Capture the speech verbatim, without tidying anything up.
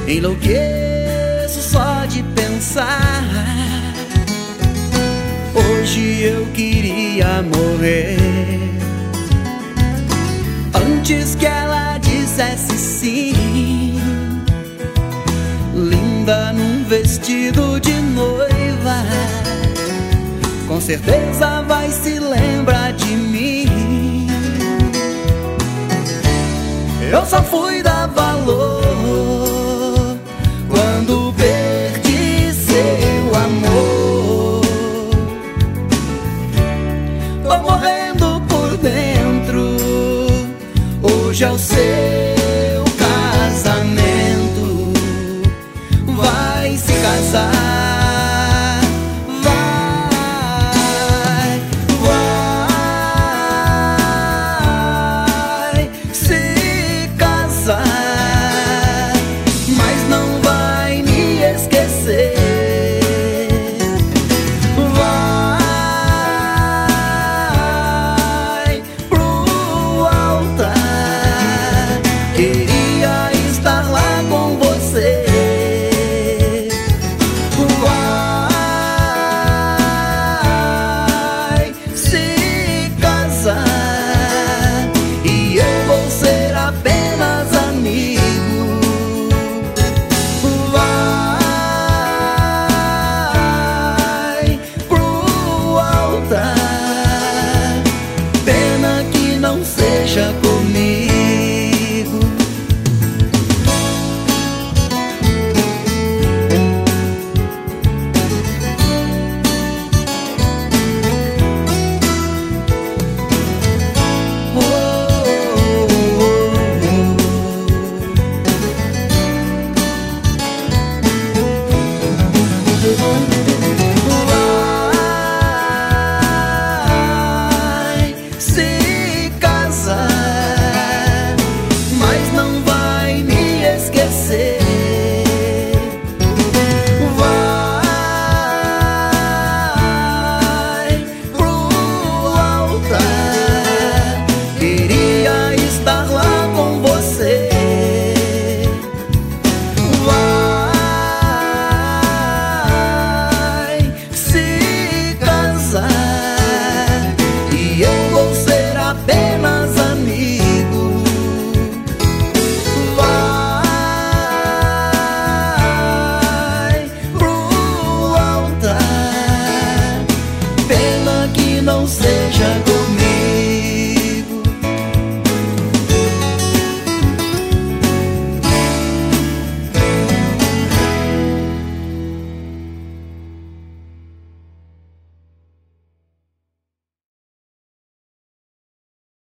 Enlouqueço só de pensar. Hoje eu queria morrer antes que ela dissesse sim. Linda num vestido de noiva, com certeza vai se lembrar de mim. Eu só fui dar valor quando perdi seu amor. Tô morrendo por dentro, hoje eu sei